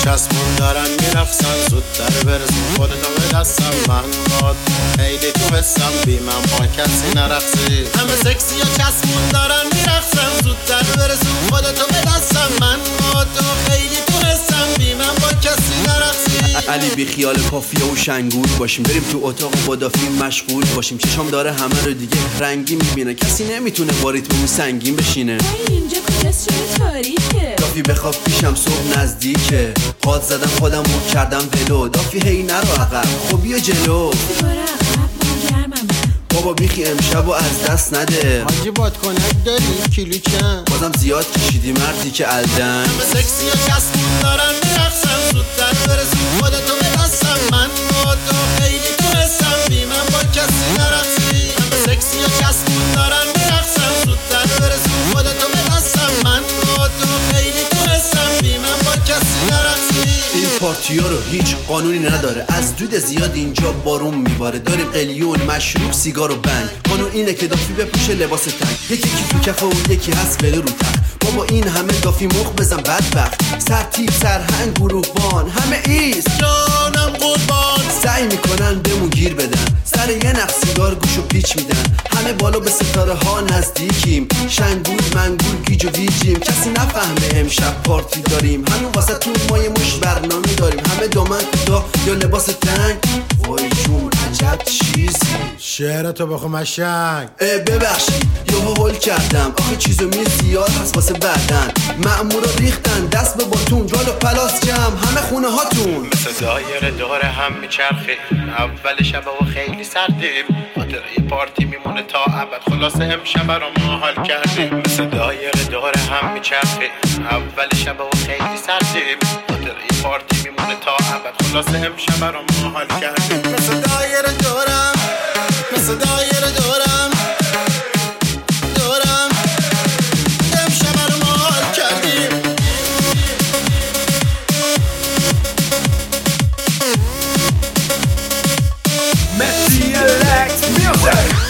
چسبون دارن میرخصن زودتر برسون خودتو به دستم من باد خیلی تو حسم بی من با کسی نرقصی همه سکسی و چسبون دارن میرخصن زودتر برسون خودتو به دستم من باد خیلی تو حسم بی من با کسی نرقصی علی بی خیال کافیه و شنگول باشیم بریم تو اتاق با دافی مشغول باشیم چشام داره همه رو دیگه رنگی میبینه کسی نمیتونه با ریتممون سنگین بشینه اینجا کجاست چرا تاریکه دافی بخواب پیشم صبح نزدیکه قاد زدم خودم رو کردم ولو دافی هی نرو عقب خب بیا جلو بابا بیخی امشب و از دست نده حاجی بادکنک داری کیلو چند بازم زیاد کشیدی مردی که الدن همه سکسی و چسبون دارن میرخصن زودتر برسون خودتو به دستم من تو خیلی تو حسم بی من با کسی نرقصی همه سکسی و چسبون دارن میرخصن زودتر برسون خودتو به دستم من تو خیلی تو حسم بی من با کسی نرقصی این پارتیا رو هیچ قانونی نداره از دود زیاد اینجا بارون میباره داریم قلیون مشروب سیگار و بنگ قانون اینه که دافی بپوشه لباس تنگ یکی تو کفه و یکی هست بره رو تخت بابا این همه دافی مخ بزن بدبخت سرتیپ سرهنگ گروهبان همه ایست جانم قربان سعی میکنن بهمون گیر بدن سر یه نخ سیگار گوشو پیچ میدن همه بالا به ستاره ها نزدیکیم شنگول منگول گیج و ویجیم کسی نفهمه امشب پارتی داریم همون واسه تو ما یه مش برنامه داریم همه دامن کوتاه یا لباس تنگ وای جون عجب چیزی شعرتو بخو مشنگ ببخشید یه هول کردم آخه چیزو می زیاد هست واسه بعدن مأمورا ریختن دست به باتون جال و پلاس جمع همه خونه هاتون مثل دایر دور هم میچرخیم اول شب و خیلی سردیم خاطره پارتی میمونه تا ابد خلاصه امشب رو ما حال کردیم مثل دایر دور هم میچرخیم اول شب و خیلی سردیم خاطره پارتی میمونه تا ابد خلاصه امشب رو ما حال کردیم مثل دایر دورم مثل دایر دورم دورم امشب رو ما حال کردیم Messi elect music